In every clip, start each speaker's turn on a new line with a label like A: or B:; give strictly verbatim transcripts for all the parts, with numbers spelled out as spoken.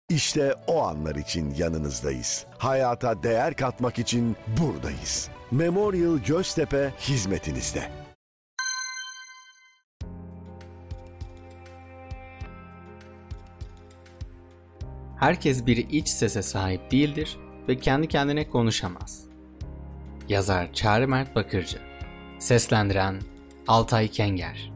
A: İşte o anlar için yanınızdayız. Hayata değer katmak için buradayız. Memorial Göztepe hizmetinizde.
B: Herkes bir iç sese sahip değildir ve kendi kendine konuşamaz. Yazar Çağrı Mert Bakırcı. Seslendiren Altay Kenger.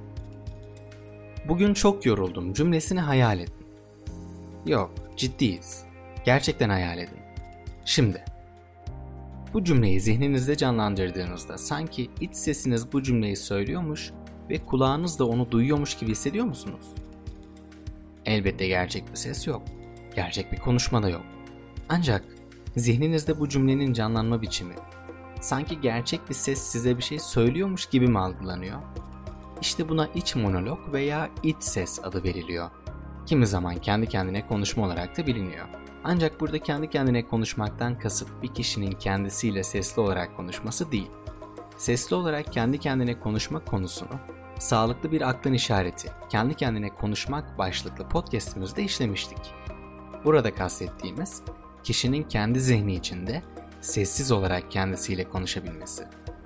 B: Bugün çok yoruldum cümlesini hayal edin. Yok, ciddiyiz. Gerçekten hayal edin. Şimdi, bu cümleyi zihninizde canlandırdığınızda sanki iç sesiniz bu cümleyi söylüyormuş ve kulağınız da onu duyuyormuş gibi hissediyor musunuz? Elbette gerçek bir ses yok. Gerçek bir konuşma da yok. Ancak zihninizde bu cümlenin canlanma biçimi sanki gerçek bir ses size bir şey söylüyormuş gibi mi algılanıyor? İşte buna iç monolog veya iç ses adı veriliyor. Kimi zaman kendi kendine konuşma olarak da biliniyor. Ancak burada kendi kendine konuşmaktan kasıt bir kişinin kendisiyle sesli olarak konuşması değil. Sesli olarak kendi kendine konuşma konusunu sağlıklı bir aklın işareti, kendi kendine konuşmak başlıklı podcast'imizde işlemiştik. Burada kastettiğimiz kişinin kendi zihni içinde sessiz olarak kendisiyle konuşabilmesi.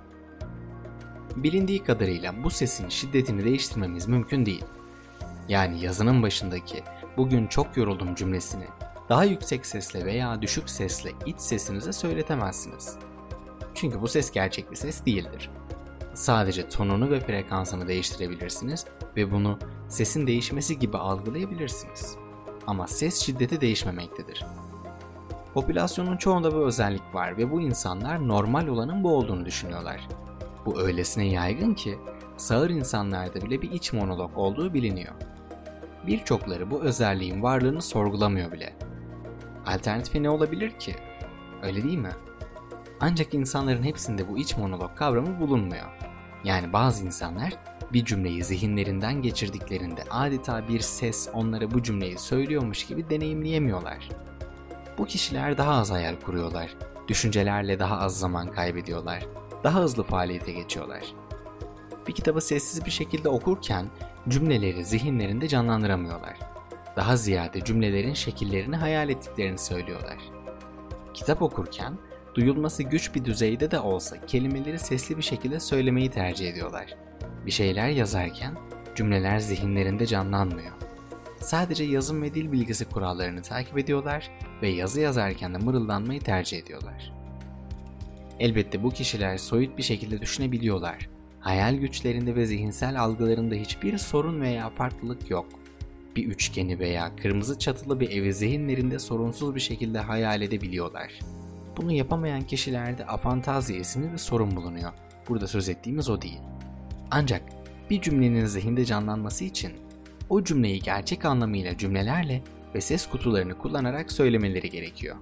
B: Bilindiği kadarıyla bu sesin şiddetini değiştirmemiz mümkün değil. Yani yazının başındaki "bugün çok yoruldum" cümlesini daha yüksek sesle veya düşük sesle iç sesinize söyletemezsiniz. Çünkü bu ses gerçek bir ses değildir. Sadece tonunu ve frekansını değiştirebilirsiniz ve bunu sesin değişmesi gibi algılayabilirsiniz. Ama ses şiddeti değişmemektedir. Popülasyonun çoğunda bu özellik var ve bu insanlar normal olanın bu olduğunu düşünüyorlar. Bu öylesine yaygın ki sağır insanlarda bile bir iç monolog olduğu biliniyor. Birçokları bu özelliğin varlığını sorgulamıyor bile. Alternatifi ne olabilir ki? Öyle değil mi? Ancak insanların hepsinde bu iç monolog kavramı bulunmuyor. Yani bazı insanlar bir cümleyi zihinlerinden geçirdiklerinde adeta bir ses onlara bu cümleyi söylüyormuş gibi deneyimleyemiyorlar. Bu kişiler daha az hayal kuruyorlar, düşüncelerle daha az zaman kaybediyorlar, daha hızlı faaliyete geçiyorlar. Bir kitabı sessiz bir şekilde okurken cümleleri zihinlerinde canlandıramıyorlar. Daha ziyade cümlelerin şekillerini hayal ettiklerini söylüyorlar. Kitap okurken duyulması güç bir düzeyde de olsa kelimeleri sesli bir şekilde söylemeyi tercih ediyorlar. Bir şeyler yazarken cümleler zihinlerinde canlanmıyor. Sadece yazım ve dil bilgisi kurallarını takip ediyorlar ve yazı yazarken de mırıldanmayı tercih ediyorlar. Elbette bu kişiler soyut bir şekilde düşünebiliyorlar. Hayal güçlerinde ve zihinsel algılarında hiçbir sorun veya farklılık yok. Bir üçgeni veya kırmızı çatılı bir evi zihinlerinde sorunsuz bir şekilde hayal edebiliyorlar. Bunu yapamayan kişilerde afantazi isimli bir sorun bulunuyor. Burada söz ettiğimiz o değil. Ancak bir cümlenin zihinde canlanması için o cümleyi gerçek anlamıyla cümlelerle ve ses kutularını kullanarak söylemeleri gerekiyor.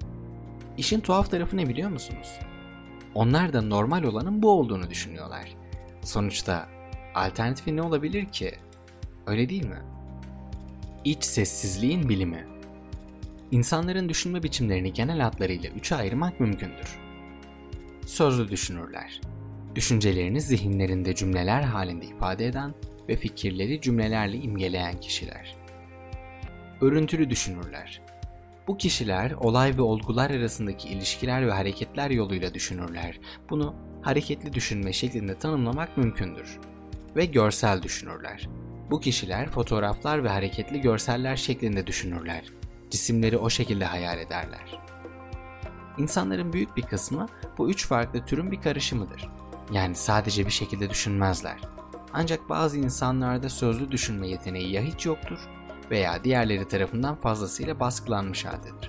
B: İşin tuhaf tarafı ne biliyor musunuz? Onlar da normal olanın bu olduğunu düşünüyorlar. Sonuçta alternatifi ne olabilir ki? Öyle değil mi? İç sessizliğin bilimi. İnsanların düşünme biçimlerini genel hatlarıyla üçe ayırmak mümkündür. Sözlü düşünürler. Düşüncelerini zihinlerinde cümleler halinde ifade eden ve fikirleri cümlelerle imgeleyen kişiler. Örüntülü düşünürler. Bu kişiler olay ve olgular arasındaki ilişkiler ve hareketler yoluyla düşünürler. Bunu hareketli düşünme şeklinde tanımlamak mümkündür. Ve görsel düşünürler. Bu kişiler fotoğraflar ve hareketli görseller şeklinde düşünürler. Cisimleri o şekilde hayal ederler. İnsanların büyük bir kısmı bu üç farklı türün bir karışımıdır. Yani sadece bir şekilde düşünmezler. Ancak bazı insanlarda sözlü düşünme yeteneği ya hiç yoktur veya diğerleri tarafından fazlasıyla baskılanmış haldedir.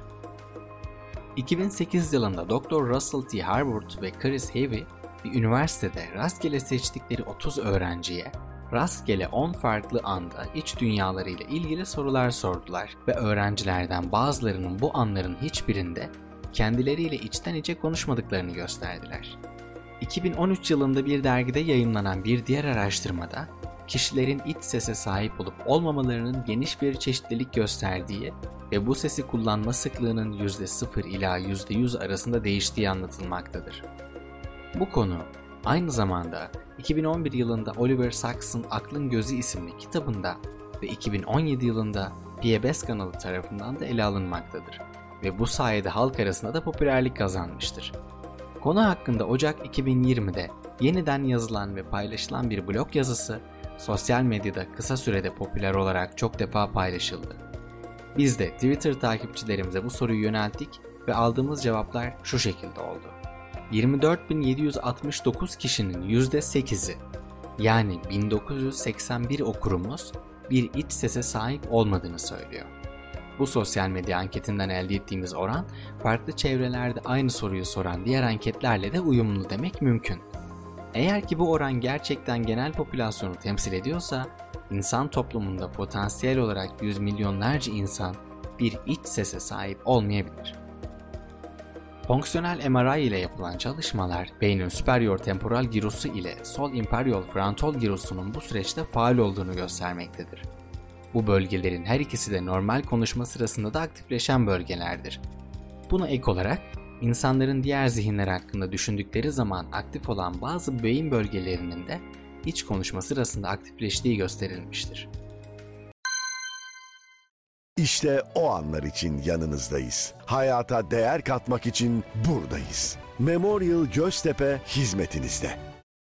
B: iki bin sekiz yılında doktor Russell T. Harvard ve Chris Heavy bir üniversitede rastgele seçtikleri otuz öğrenciye rastgele on farklı anda iç dünyalarıyla ilgili sorular sordular ve öğrencilerden bazılarının bu anların hiçbirinde kendileriyle içten içe konuşmadıklarını gösterdiler. iki bin on üç yılında bir dergide yayımlanan bir diğer araştırmada kişilerin iç sese sahip olup olmamalarının geniş bir çeşitlilik gösterdiği ve bu sesi kullanma sıklığının yüzde sıfır ila yüzde yüz arasında değiştiği anlatılmaktadır. Bu konu aynı zamanda iki bin on bir yılında Oliver Sacks'ın Aklın Gözü isimli kitabında ve iki bin on yedi yılında P B S kanalı tarafından da ele alınmaktadır ve bu sayede halk arasında da popülerlik kazanmıştır. Konu hakkında Ocak iki bin yirmide yeniden yazılan ve paylaşılan bir blog yazısı sosyal medyada kısa sürede popüler olarak çok defa paylaşıldı. Biz de Twitter takipçilerimize bu soruyu yönelttik ve aldığımız cevaplar şu şekilde oldu. yirmi dört bin yedi yüz altmış dokuz kişinin yüzde sekizi yani bin dokuz yüz seksen bir okurumuz bir iç sese sahip olmadığını söylüyor. Bu sosyal medya anketinden elde ettiğimiz oran farklı çevrelerde aynı soruyu soran diğer anketlerle de uyumlu demek mümkün. Eğer ki bu oran gerçekten genel popülasyonu temsil ediyorsa, insan toplumunda potansiyel olarak yüz milyonlarca insan bir iç sese sahip olmayabilir. Fonksiyonel M R I ile yapılan çalışmalar, beynin superior temporal girosu ile sol inferior frontal girosunun bu süreçte faal olduğunu göstermektedir. Bu bölgelerin her ikisi de normal konuşma sırasında da aktifleşen bölgelerdir. Buna ek olarak, insanların diğer zihinler hakkında düşündükleri zaman aktif olan bazı beyin bölgelerinin de iç konuşma sırasında aktifleştiği gösterilmiştir.
A: İşte o anlar için yanınızdayız. Hayata değer katmak için buradayız. Memorial Göztepe hizmetinizde.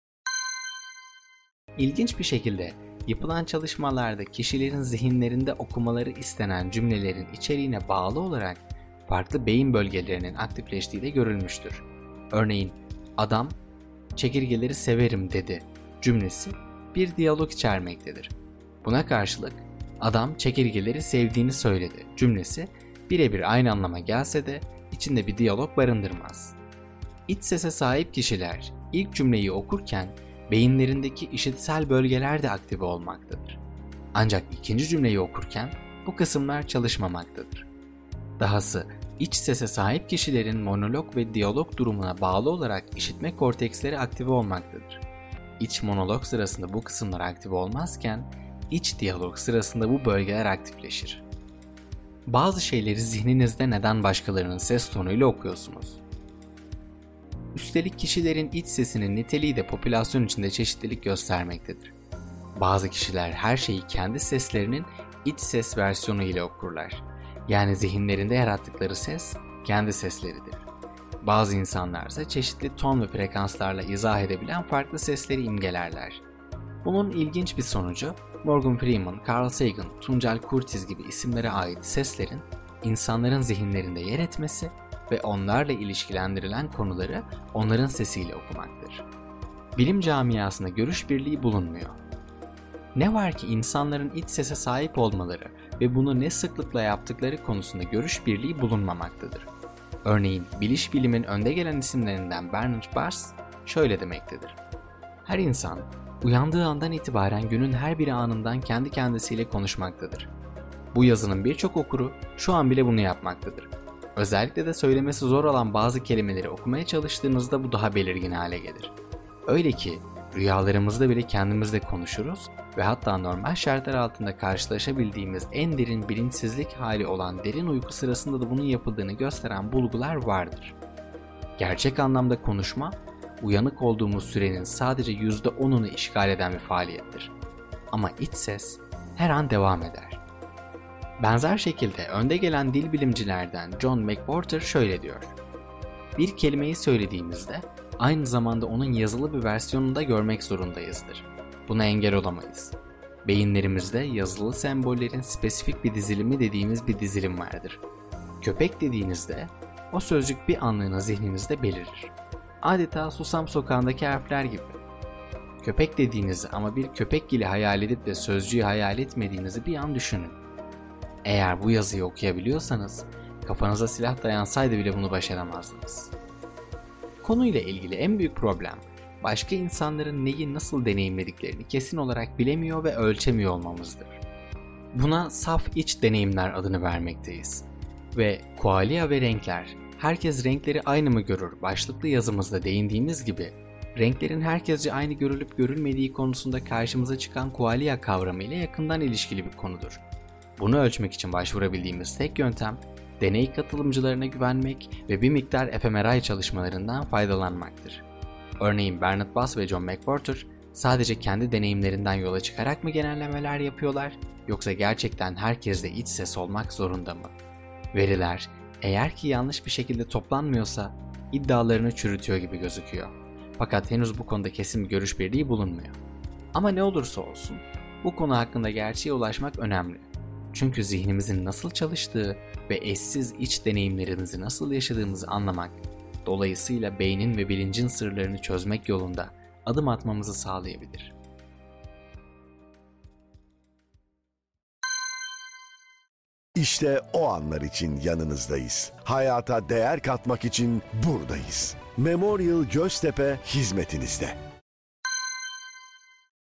B: İlginç bir şekilde yapılan çalışmalarda kişilerin zihinlerinde okumaları istenen cümlelerin içeriğine bağlı olarak farklı beyin bölgelerinin aktifleştiği de görülmüştür. Örneğin, adam "çekirgeleri severim" dedi cümlesi bir diyalog içermektedir. Buna karşılık "adam çekirgeleri sevdiğini söyledi" cümlesi birebir aynı anlama gelse de içinde bir diyalog barındırmaz. İç sese sahip kişiler ilk cümleyi okurken beyinlerindeki işitsel bölgeler de aktive olmaktadır. Ancak ikinci cümleyi okurken bu kısımlar çalışmamaktadır. Dahası iç sese sahip kişilerin monolog ve diyalog durumuna bağlı olarak işitme korteksleri aktive olmaktadır. İç monolog sırasında bu kısımlar aktive olmazken iç diyalog sırasında bu bölgeler aktifleşir. Bazı şeyleri zihninizde neden başkalarının ses tonuyla okuyorsunuz? Üstelik kişilerin iç sesinin niteliği de popülasyon içinde çeşitlilik göstermektedir. Bazı kişiler her şeyi kendi seslerinin iç ses versiyonu ile okurlar. Yani zihinlerinde yarattıkları ses kendi sesleridir. Bazı insanlar ise çeşitli ton ve frekanslarla izah edebilen farklı sesleri imgelerler. Bunun ilginç bir sonucu Morgan Freeman, Carl Sagan, Tuncel Kurtiz gibi isimlere ait seslerin insanların zihinlerinde yer etmesi ve onlarla ilişkilendirilen konuları onların sesiyle okumaktır. Bilim camiasında görüş birliği bulunmuyor. Ne var ki insanların iç sese sahip olmaları ve bunu ne sıklıkla yaptıkları konusunda görüş birliği bulunmamaktadır. Örneğin biliş bilimin önde gelen isimlerinden Bernard Bass şöyle demektedir. Her insan uyandığı andan itibaren günün her bir anından kendi kendisiyle konuşmaktadır. Bu yazının birçok okuru şu an bile bunu yapmaktadır. Özellikle de söylemesi zor olan bazı kelimeleri okumaya çalıştığınızda bu daha belirgin hale gelir. Öyle ki rüyalarımızda bile kendimizle konuşuruz ve hatta normal şartlar altında karşılaşabildiğimiz en derin bilinçsizlik hali olan derin uyku sırasında da bunun yapıldığını gösteren bulgular vardır. Gerçek anlamda konuşma, uyanık olduğumuz sürenin sadece yüzde onunu işgal eden bir faaliyettir. Ama iç ses her an devam eder. Benzer şekilde önde gelen dil bilimcilerden John McWhorter şöyle diyor. Bir kelimeyi söylediğimizde aynı zamanda onun yazılı bir versiyonunu da görmek zorundayızdır. Buna engel olamayız. Beyinlerimizde yazılı sembollerin spesifik bir dizilimi dediğimiz bir dizilim vardır. Köpek dediğinizde o sözcük bir anlığına zihninizde belirir. Adeta Susam Sokağı'ndaki harfler gibi. Köpek dediğinizi ama bir köpek gibi hayal edip de sözcüğü hayal etmediğinizi bir an düşünün. Eğer bu yazıyı okuyabiliyorsanız kafanıza silah dayansaydı bile bunu başaramazdınız. Konuyla ilgili en büyük problem, başka insanların neyi nasıl deneyimlediklerini kesin olarak bilemiyor ve ölçemiyor olmamızdır. Buna saf iç deneyimler adını vermekteyiz. Ve kualia ve renkler, herkes renkleri aynı mı görür başlıklı yazımızda değindiğimiz gibi, renklerin herkesce aynı görülüp görülmediği konusunda karşımıza çıkan kualia kavramı ile yakından ilişkili bir konudur. Bunu ölçmek için başvurabildiğimiz tek yöntem, deney katılımcılarına güvenmek ve bir miktar F M R I çalışmalarından faydalanmaktır. Örneğin Bernard Bass ve John McWhorter sadece kendi deneyimlerinden yola çıkarak mı genellemeler yapıyorlar, Yoksa gerçekten herkesle iç ses olmak zorunda mı? Veriler eğer ki yanlış bir şekilde toplanmıyorsa iddialarını çürütüyor gibi gözüküyor. Fakat henüz bu konuda kesin bir görüş birliği bulunmuyor. Ama ne olursa olsun bu konu hakkında gerçeğe ulaşmak önemli. Çünkü zihnimizin nasıl çalıştığı ve eşsiz iç deneyimlerimizi nasıl yaşadığımızı anlamak, dolayısıyla beynin ve bilincin sırlarını çözmek yolunda adım atmamızı sağlayabilir.
A: İşte o anlar için yanınızdayız. Hayata değer katmak için buradayız. Memorial Göztepe hizmetinizde.